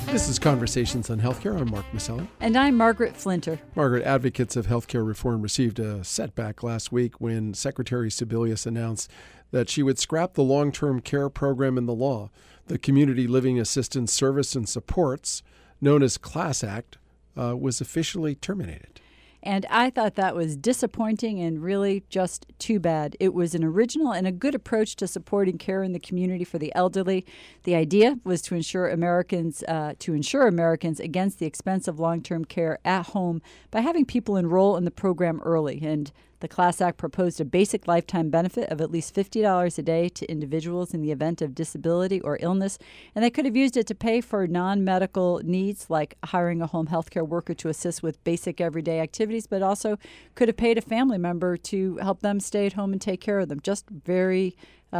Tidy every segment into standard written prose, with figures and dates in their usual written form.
This is Conversations on Healthcare. I'm Mark Maselli. And I'm Margaret Flinter. Margaret, advocates of healthcare reform received a setback last week when Secretary Sebelius announced that she would scrap the long-term care program in the law. The Community Living Assistance Service and Supports, known as CLASS Act, was officially terminated. And I thought that was disappointing and really just too bad. It was an original and a good approach to supporting care in the community for the elderly. The idea was to insure Americans against the expense of long-term care at home by having people enroll in the program early. And the CLASS Act proposed a basic lifetime benefit of at least $50 a day to individuals in the event of disability or illness, and they could have used it to pay for non-medical needs like hiring a home health care worker to assist with basic everyday activities, but also could have paid a family member to help them stay at home and take care of them. Just very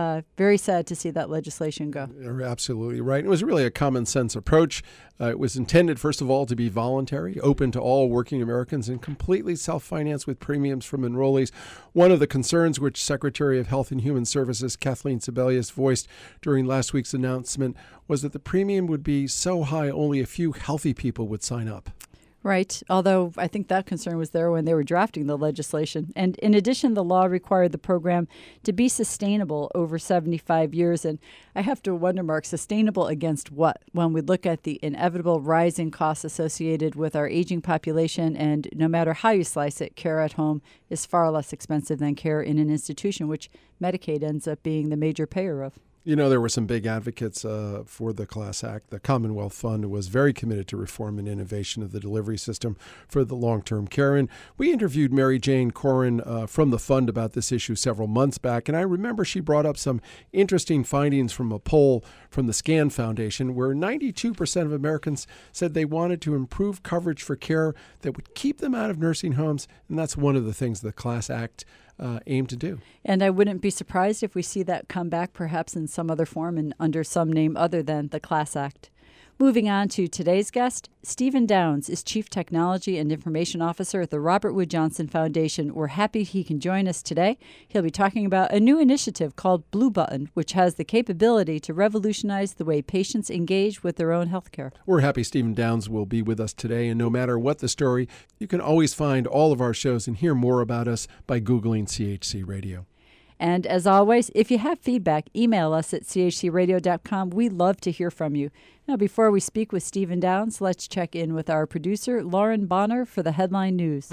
sad to see that legislation go. You're absolutely right. It was really a common sense approach. It was intended, first of all, to be voluntary, open to all working Americans, and completely self-financed with premiums from enrollees. One of the concerns which Secretary of Health and Human Services Kathleen Sebelius voiced during last week's announcement was that the premium would be so high only a few healthy people would sign up. Right, although I think that concern was there when they were drafting the legislation. And in addition, the law required the program to be sustainable over 75 years. And I have to wonder, Mark, sustainable against what? When we look at the inevitable rising costs associated with our aging population, and no matter how you slice it, care at home is far less expensive than care in an institution, which Medicaid ends up being the major payer of. You know, there were some big advocates for the CLASS Act. The Commonwealth Fund was very committed to reform and innovation of the delivery system for the long-term care. And we interviewed Mary Jane Corin from the fund about this issue several months back. And I remember she brought up some interesting findings from a poll from the SCAN Foundation, where 92% of Americans said they wanted to improve coverage for care that would keep them out of nursing homes. And that's one of the things the CLASS Act aim to do. And I wouldn't be surprised if we see that come back perhaps in some other form and under some name other than the CLASS Act. Moving on to today's guest, Stephen Downes is Chief Technology and Information Officer at the Robert Wood Johnson Foundation. We're happy he can join us today. He'll be talking about a new initiative called Blue Button, which has the capability to revolutionize the way patients engage with their own health care. We're happy Stephen Downes will be with us today, and no matter what the story, you can always find all of our shows and hear more about us by Googling CHC Radio. And as always, if you have feedback, email us at chcradio.com. We love to hear from you. Now, before we speak with Stephen Downes, let's check in with our producer, Lauren Bonner, for the headline news.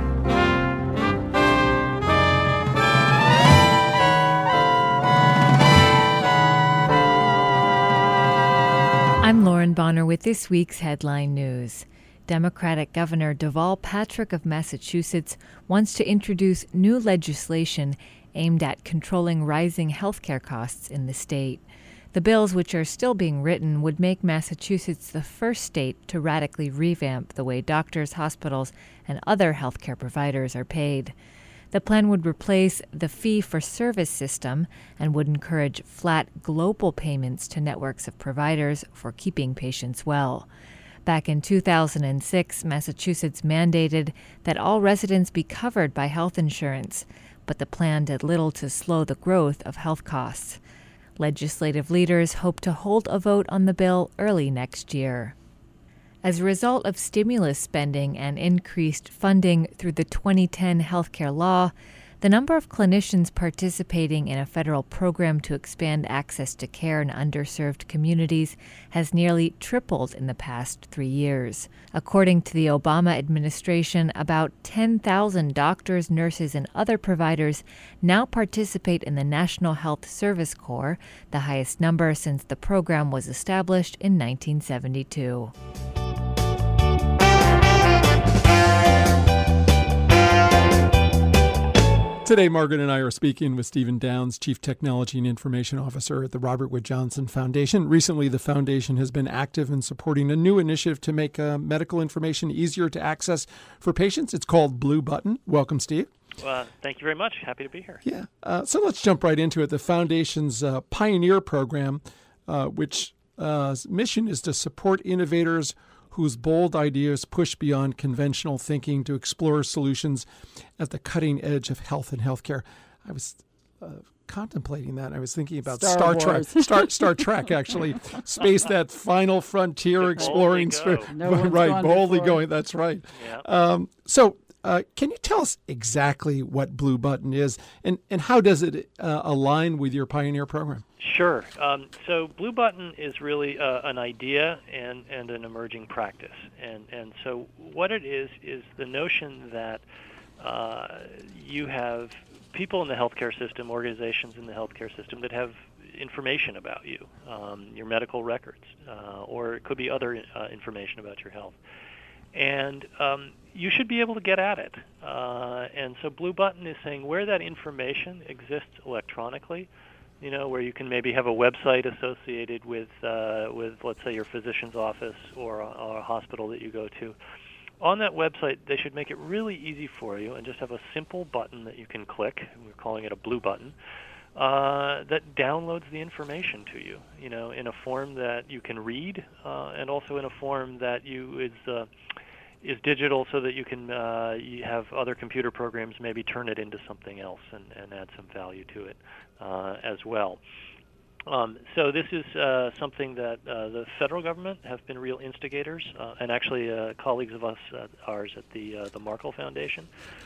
I'm Lauren Bonner with this week's headline news. Democratic Governor Deval Patrick of Massachusetts wants to introduce new legislation aimed at controlling rising healthcare costs in the state. The bills, which are still being written, would make Massachusetts the first state to radically revamp the way doctors, hospitals, and other healthcare providers are paid. The plan would replace the fee-for-service system and would encourage flat global payments to networks of providers for keeping patients well. Back in 2006, Massachusetts mandated that all residents be covered by health insurance, but the plan did little to slow the growth of health costs. Legislative leaders hope to hold a vote on the bill early next year. As a result of stimulus spending and increased funding through the 2010 healthcare law, the number of clinicians participating in a federal program to expand access to care in underserved communities has nearly tripled in the past 3 years. According to the Obama administration, about 10,000 doctors, nurses, and other providers now participate in the National Health Service Corps, the highest number since the program was established in 1972. Today, Margaret and I are speaking with Stephen Downes, Chief Technology and Information Officer at the Robert Wood Johnson Foundation. Recently, the foundation has been active in supporting a new initiative to make medical information easier to access for patients. It's called Blue Button. Welcome, Steve. Well, thank you very much. Happy to be here. Yeah. So let's jump right into it. The foundation's Pioneer program, which mission is to support innovators whose bold ideas push beyond conventional thinking to explore solutions at the cutting edge of health and healthcare. I was contemplating that. I was thinking about Star Trek. Star Trek, actually. Space, that final frontier, exploring. No one's right, gone boldly before. going. That's right. Yeah. Can you tell us exactly what Blue Button is, and how does it align with your Pioneer program? Sure. So Blue Button is really an idea and an emerging practice. And so what it is the notion that you have people in the healthcare system, organizations in the healthcare system that have information about you, your medical records, or it could be other information about your health. And you should be able to get at it. And so Blue Button is saying where that information exists electronically, where you can maybe have a website associated with let's say, your physician's office or a hospital that you go to. On that website, they should make it really easy for you and just have a simple button that you can click. We're calling it a Blue Button. That downloads the information to you, in a form that you can read, and also in a form that is digital, so that you can you have other computer programs maybe turn it into something else and add some value to it as well. So this is something that the federal government have been real instigators, and actually colleagues of ours at the Markle Foundation.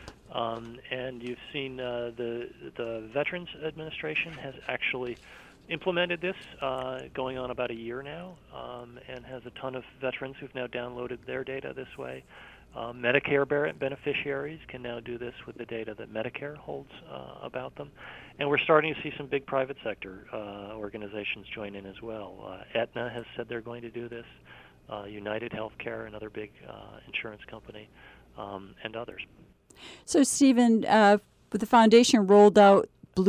And you've seen the Veterans Administration has actually implemented this going on about a year now, and has a ton of veterans who've now downloaded their data this way. Medicare beneficiaries can now do this with the data that Medicare holds about them. And we're starting to see some big private sector organizations join in as well. Aetna has said they're going to do this, United Healthcare, another big insurance company, and others. So, Stephen, the foundation rolled out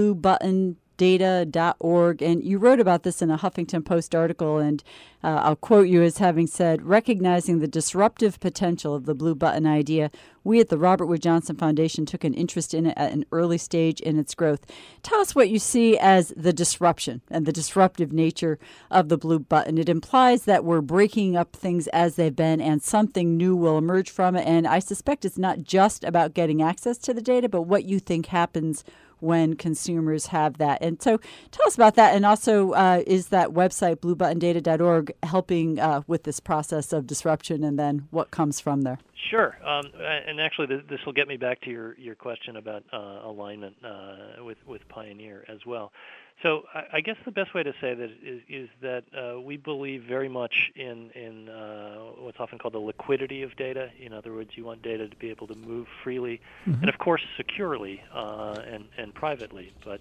bluebuttondata.org, and you wrote about this in a Huffington Post article, and I'll quote you as having said, recognizing the disruptive potential of the Blue Button idea, we at the Robert Wood Johnson Foundation took an interest in it at an early stage in its growth. Tell us what you see as the disruption and the disruptive nature of the Blue Button. It implies that we're breaking up things as they've been and something new will emerge from it. And I suspect it's not just about getting access to the data, but what you think happens when consumers have that. And so tell us about that. And also, is that website, bluebuttondata.org, helping with this process of disruption, and then what comes from there? Sure. And actually, this will get me back to your question about alignment with Pioneer as well. So I guess the best way to say that is that we believe very much in what's often called the liquidity of data. In other words, you want data to be able to move freely, and of course securely and privately, but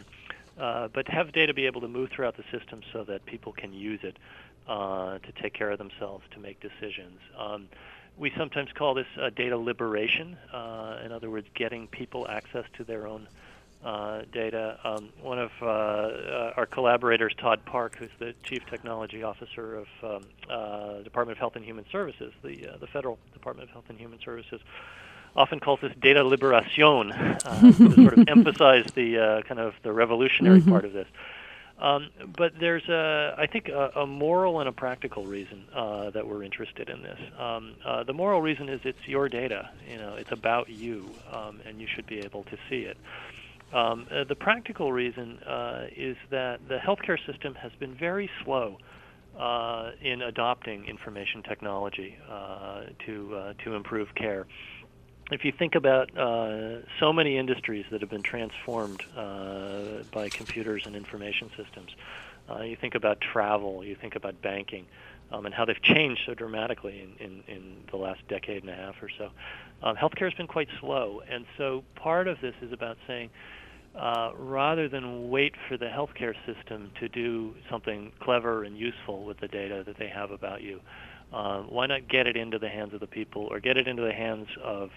have data be able to move throughout the system so that people can use it to take care of themselves, to make decisions. We sometimes call this data liberation. In other words, getting people access to their own data. One of our collaborators, Todd Park, who's the Chief Technology Officer of the Department of Health and Human Services, the Federal Department of Health and Human Services, often calls this data liberation to sort of emphasize the kind of the revolutionary part of this. But there's, I think, a moral and a practical reason that we're interested in this. The moral reason is it's your data. It's about you, and you should be able to see it. The practical reason is that the healthcare system has been very slow in adopting information technology to improve care. If you think about so many industries that have been transformed by computers and information systems, you think about travel, you think about banking, and how they've changed so dramatically in the last decade and a half or so. Healthcare has been quite slow, and so part of this is about saying, rather than wait for the healthcare system to do something clever and useful with the data that they have about you, why not get it into the hands of the people, or get it into the hands of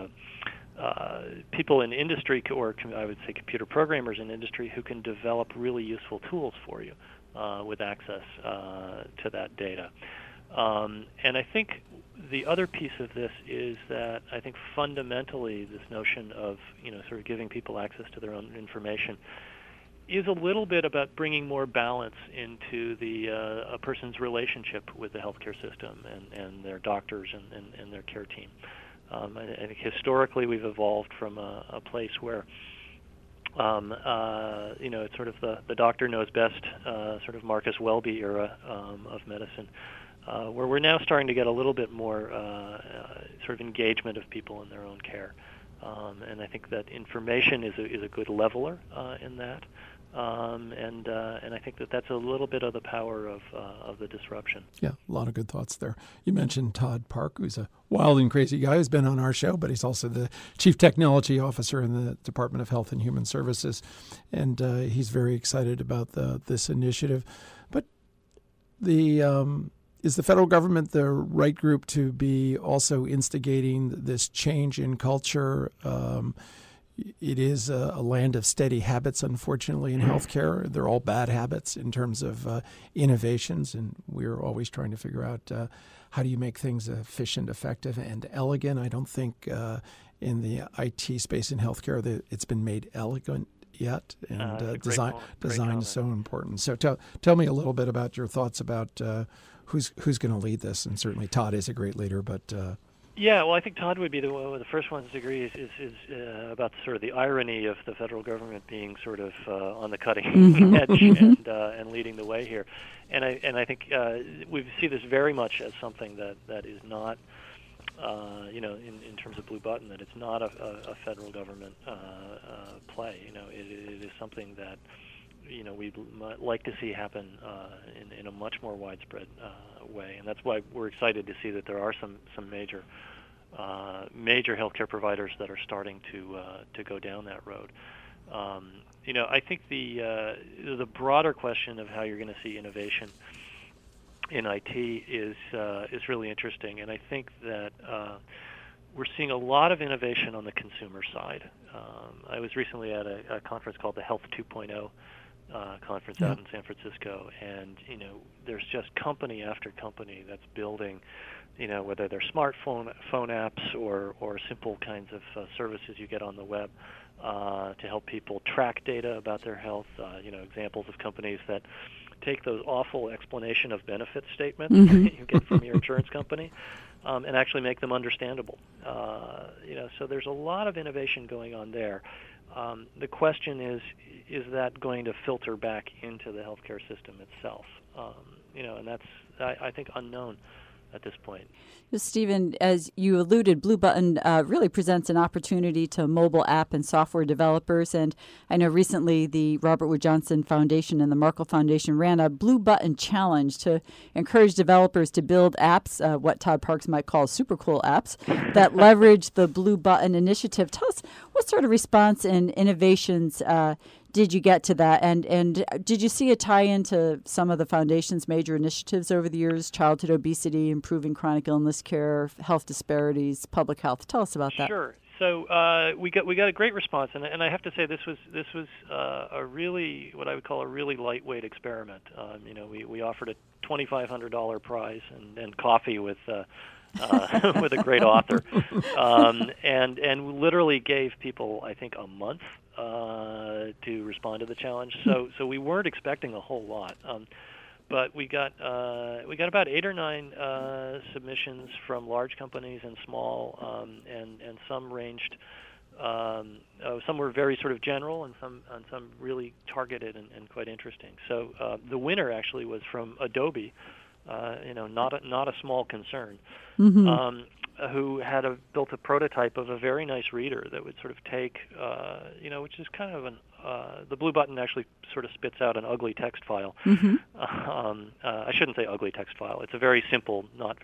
people in industry, or I would say computer programmers in industry, who can develop really useful tools for you with access to that data. And I think the other piece of this is that I think fundamentally this notion of sort of giving people access to their own information is a little bit about bringing more balance into a person's relationship with the healthcare system and their doctors and their care team. I think historically we've evolved from a place where It's sort of the doctor knows best, sort of Marcus Welby era of medicine, where we're now starting to get a little bit more sort of engagement of people in their own care. And I think that information is a good leveler in that. And I think that's a little bit of the power of the disruption. Yeah, a lot of good thoughts there. You mentioned Todd Park, who's a wild and crazy guy who's been on our show, but he's also the Chief Technology Officer in the Department of Health and Human Services, and he's very excited about this initiative. But is the federal government the right group to be also instigating this change in culture? It is a land of steady habits, unfortunately, in healthcare. They're all bad habits in terms of innovations, and we're always trying to figure out how do you make things efficient, effective, and elegant. I don't think in the IT space in healthcare that it's been made elegant yet, and design is so important. So tell me a little bit about your thoughts about who's going to lead this, and certainly Todd is a great leader, but... Yeah, well, I think Todd would be the first ones to agree is about sort of the irony of the federal government being sort of on the cutting edge and leading the way here, and I think we see this very much as something that is not, in terms of Blue Button, that it's not a federal government play. It is something that we'd like to see happen in a much more widespread way, and that's why we're excited to see that there are some major healthcare providers that are starting to go down that road. I think the broader question of how you're going to see innovation in IT is really interesting, and I think that we're seeing a lot of innovation on the consumer side. I was recently at a conference called the Health 2.0 conference out in San Francisco, and there's just company after company that's building, whether they're smartphone apps or simple kinds of services you get on the web to help people track data about their health. Examples of companies that take those awful explanation of benefit statements that you get from your insurance company and actually make them understandable. So there's a lot of innovation going on there. The question is that going to filter back into the healthcare system itself? And that's, I think, unknown at this point. Stephen, as you alluded, Blue Button really presents an opportunity to mobile app and software developers. And I know recently the Robert Wood Johnson Foundation and the Markle Foundation ran a Blue Button challenge to encourage developers to build apps, what Todd Parks might call super cool apps, that leverage the Blue Button initiative. Tell us what sort of response and innovations did you get to that? And did you see a tie-in to some of the Foundation's major initiatives over the years, childhood obesity, improving chronic illness care, health disparities, public health? Tell us about that. Sure. So we got a great response, and I have to say this was a really, what I would call a really lightweight experiment. We offered a $2,500 prize and coffee with with a great author, and literally gave people, I think, a month to respond to the challenge. So we weren't expecting a whole lot, but we got about 8 or 9 submissions from large companies and small, and some ranged. Some were very sort of general, and some really targeted and quite interesting. So the winner actually was from Adobe. Not a small concern, who had built a prototype of a very nice reader that would sort of take, which is kind of the Blue Button actually sort of spits out an ugly text file. I shouldn't say ugly text file. It's a very simple, not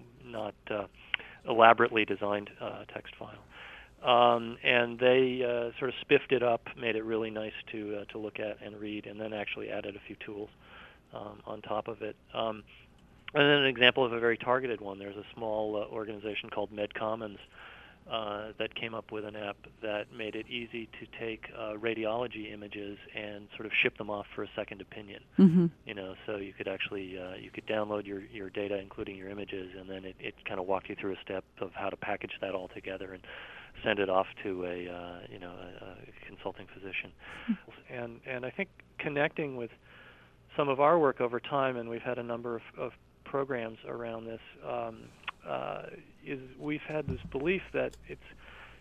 elaborately designed text file. And they sort of spiffed it up, made it really nice to look at and read, and then actually added a few tools on top of it. And then an example of a very targeted one, there's a small organization called MedCommons that came up with an app that made it easy to take radiology images and sort of ship them off for a second opinion. So you could actually you could download your data, including your images, and then it kind of walked you through a step of how to package that all together and send it off to a consulting physician. And I think connecting with some of our work over time, and we've had a number of programs around this, is we've had this belief that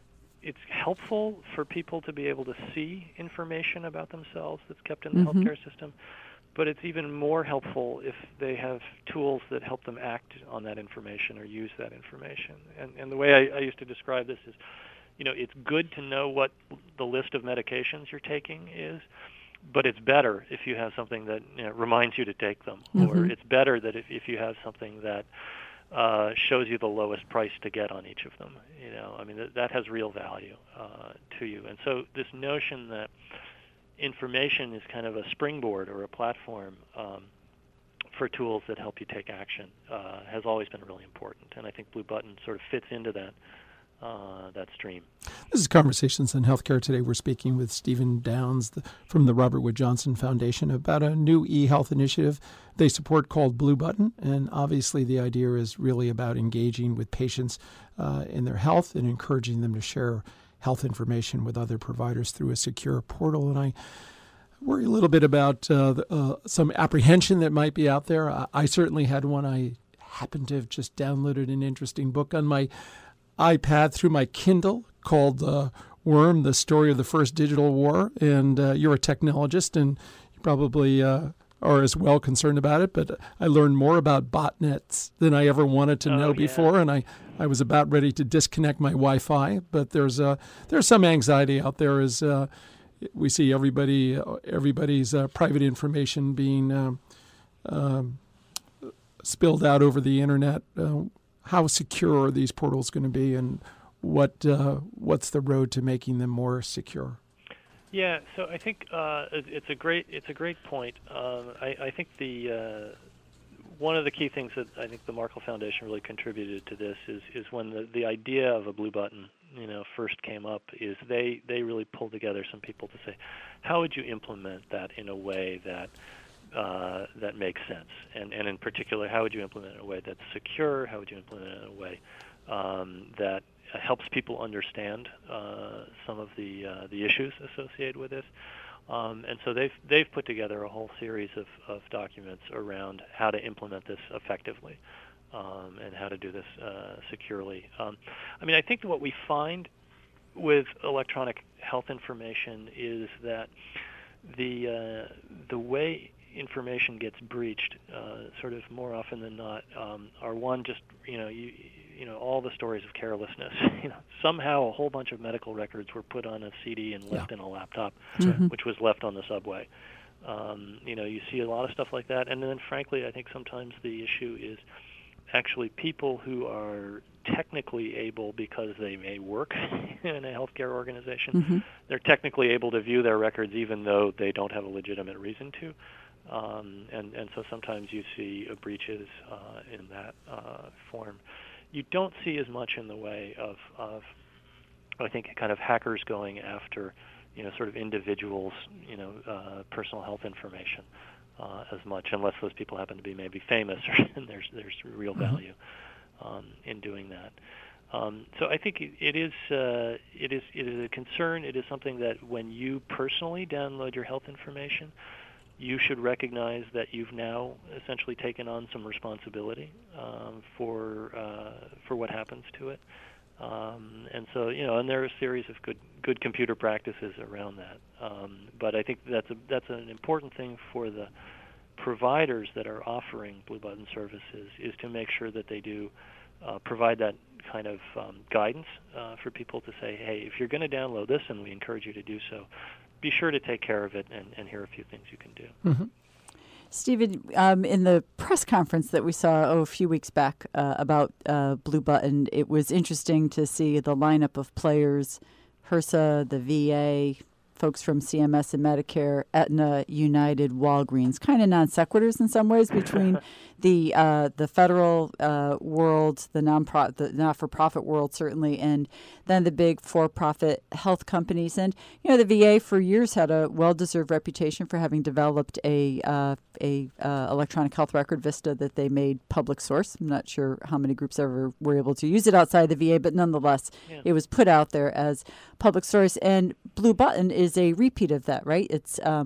it's helpful for people to be able to see information about themselves that's kept in the healthcare system, but it's even more helpful if they have tools that help them act on that information or use that information. And the way I used to describe this is, it's good to know what the list of medications you're taking is, but it's better if you have something that reminds you to take them, or it's better that if you have something that shows you the lowest price to get on each of them. That has real value to you. And so this notion that information is kind of a springboard or a platform for tools that help you take action has always been really important. And I think Blue Button sort of fits into that stream. This is Conversations on Healthcare. Today we're speaking with Stephen Downes from the Robert Wood Johnson Foundation about a new e-health initiative they support called Blue Button. And obviously the idea is really about engaging with patients in their health and encouraging them to share health information with other providers through a secure portal. And I worry a little bit about some apprehension that might be out there. I certainly had one. I happened to have just downloaded an interesting book on my iPad through my Kindle called Worm, The Story of the First Digital War. And you're a technologist, and you probably are as well concerned about it. But I learned more about botnets than I ever wanted to know before, and I was about ready to disconnect my Wi-Fi. But there's some anxiety out there as we see everybody's private information being spilled out over the internet. How secure are these portals going to be, and what's the road to making them more secure? Yeah, so I think it's a great point. I think one of the key things that I think the Markle Foundation really contributed to this is when the idea of a Blue Button first came up, is they really pulled together some people to say, how would you implement that in a way that makes sense, and in particular, how would you implement it in a way that's secure? How would you implement it in a way that helps people understand some of the issues associated with this? And so they've put together a whole series of documents around how to implement this effectively and how to do this securely. I think what we find with electronic health information is that the way information gets breached, sort of more often than not, are one, just all the stories of carelessness. Somehow a whole bunch of medical records were put on a CD and left in a laptop, which was left on the subway. You see a lot of stuff like that, and then frankly, I think sometimes the issue is actually people who are technically able, because they may work in a healthcare organization, they're technically able to view their records even though they don't have a legitimate reason to. And so sometimes you see breaches in that form. You don't see as much in the way of I think kind of hackers going after sort of individuals personal health information as much, unless those people happen to be maybe famous, and there's real value in doing that. So I think it is a concern. It is something that when you personally download your health information, you should recognize that you've now essentially taken on some responsibility for what happens to it, and so and there are a series of good computer practices around that. But I think that's an important thing for the providers that are offering Blue Button services, is to make sure that they do provide that kind of guidance for people to say, hey, if you're going to download this, and we encourage you to do so, be sure to take care of it, and here are a few things you can do. Stephen, in the press conference that we saw a few weeks back about Blue Button, it was interesting to see the lineup of players: HRSA, the VA, folks from CMS and Medicare, Aetna, United, Walgreens, kind of non sequiturs in some ways between the federal world, the not-for-profit world certainly, and then the big for-profit health companies. And the VA for years had a well-deserved reputation for having developed a electronic health record, VISTA, that they made public source. I'm not sure how many groups ever were able to use it outside the VA, but nonetheless, it was put out there as public source. And Blue Button is a repeat of that, right? It's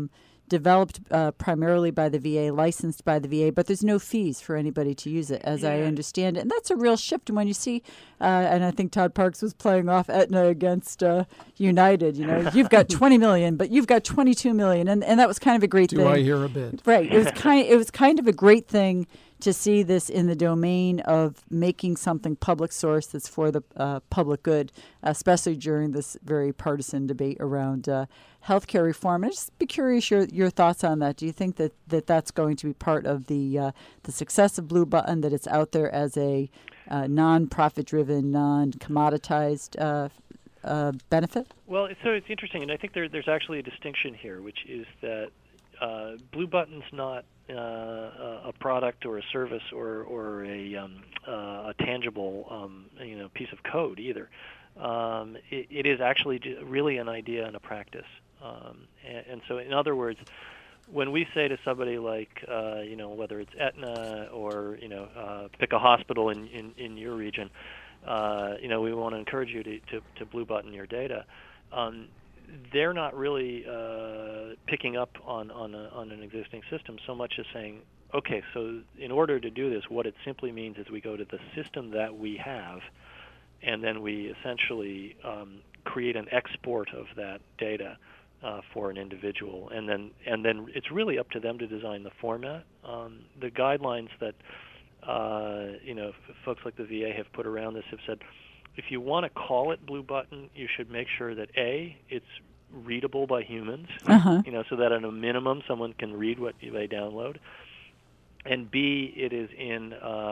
developed primarily by the VA, licensed by the VA, but there's no fees for anybody to use it, as I understand it. And that's a real shift. And when you see, and I think Todd Parks was playing off Aetna against United, you've got 20 million, but you've got 22 million. And that was kind of a great thing. Do I hear a bit? Right. It was kind of a great thing to see this in the domain of making something public source that's for the public good, especially during this very partisan debate around healthcare reform. I'd just be curious your thoughts on that. Do you think that that's going to be part of the success of Blue Button, that it's out there as a non-profit-driven, non-commoditized benefit? Well, so it's interesting, and I think there's actually a distinction here, which is that Blue Button's not a product or a service or a tangible piece of code either. It is actually really an idea and a practice. And so, in other words, when we say to somebody like, whether it's Aetna or pick a hospital in your region, we want to encourage you to Blue Button your data. They're not really picking up on an existing system so much as saying, okay, so in order to do this, what it simply means is we go to the system that we have, and then we essentially create an export of that data for an individual, and then it's really up to them to design the format. The guidelines that folks like the VA have put around this have said, if you want to call it Blue Button, you should make sure that A, it's readable by humans, so that at a minimum someone can read what they download, and B, it is in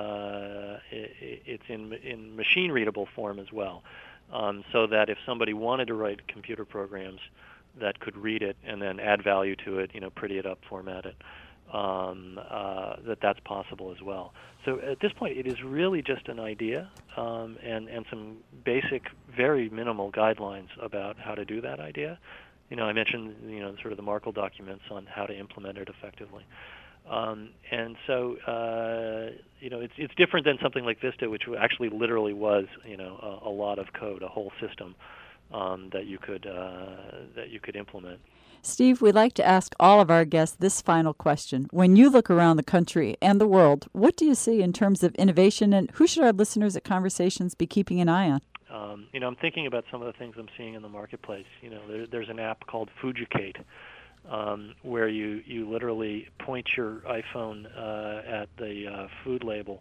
machine readable form as well, so that if somebody wanted to write computer programs that could read it and then add value to it, pretty it up, format it, that's possible as well. So at this point, it is really just an idea and some basic, very minimal guidelines about how to do that idea. I mentioned sort of the Markle documents on how to implement it effectively. And so it's different than something like Vista, which actually literally was a lot of code, a whole system that you could implement. Steve, we'd like to ask all of our guests this final question. When you look around the country and the world, what do you see in terms of innovation, and who should our listeners at Conversations be keeping an eye on? I'm thinking about some of the things I'm seeing in the marketplace. There's an app called Fujicate, where you literally point your iPhone at the food label,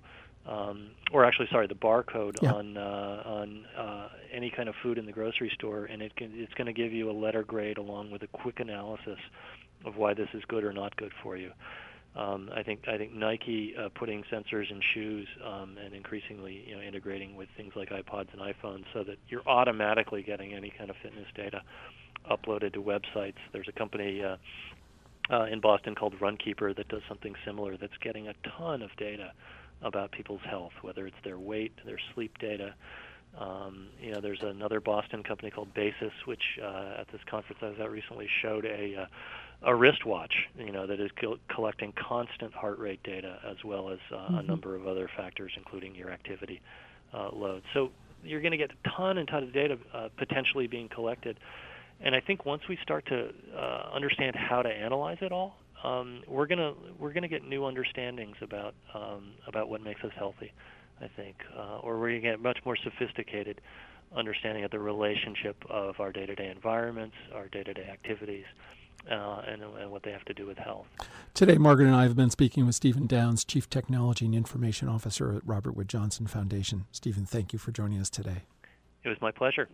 the barcode on any kind of food in the grocery store, and it's going to give you a letter grade along with a quick analysis of why this is good or not good for you. I think Nike putting sensors in shoes and increasingly integrating with things like iPods and iPhones so that you're automatically getting any kind of fitness data uploaded to websites. There's a company in Boston called Runkeeper that does something similar that's getting a ton of data about people's health, whether it's their weight, their sleep data. There's another Boston company called Basis, which at this conference I was at recently showed a wristwatch, that is collecting constant heart rate data as well as a number of other factors, including your activity load. So you're going to get a ton of data potentially being collected. And I think once we start to understand how to analyze it all, we're gonna get new understandings about what makes us healthy, I think, or we're gonna get much more sophisticated understanding of the relationship of our day-to-day environments, our day-to-day activities, and what they have to do with health. Today, Margaret and I have been speaking with Stephen Downes, Chief Technology and Information Officer at Robert Wood Johnson Foundation. Stephen, thank you for joining us today. It was my pleasure.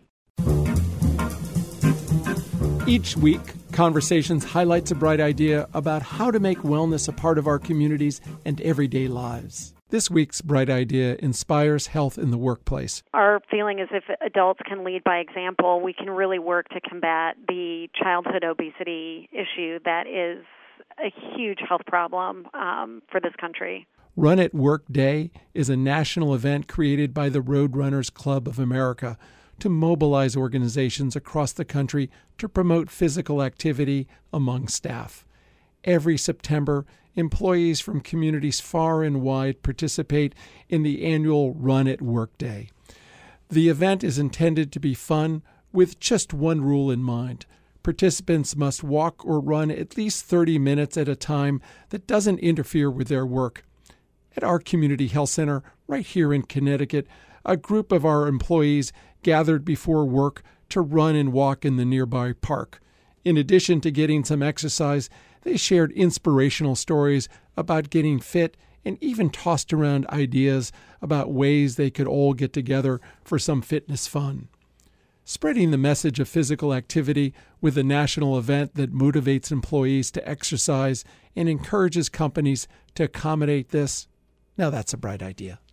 Each week, Conversations highlights a bright idea about how to make wellness a part of our communities and everyday lives. This week's bright idea inspires health in the workplace. Our feeling is if adults can lead by example, we can really work to combat the childhood obesity issue that is a huge health problem for this country. Run at Work Day is a national event created by the Roadrunners Club of America to mobilize organizations across the country to promote physical activity among staff. Every September, employees from communities far and wide participate in the annual Run at Work Day. The event is intended to be fun with just one rule in mind: Participants must walk or run at least 30 minutes at a time that doesn't interfere with their work. At our community health center right here in Connecticut, a group of our employees gathered before work to run and walk in the nearby park. In addition to getting some exercise, they shared inspirational stories about getting fit and even tossed around ideas about ways they could all get together for some fitness fun. Spreading the message of physical activity with a national event that motivates employees to exercise and encourages companies to accommodate this, now that's a bright idea.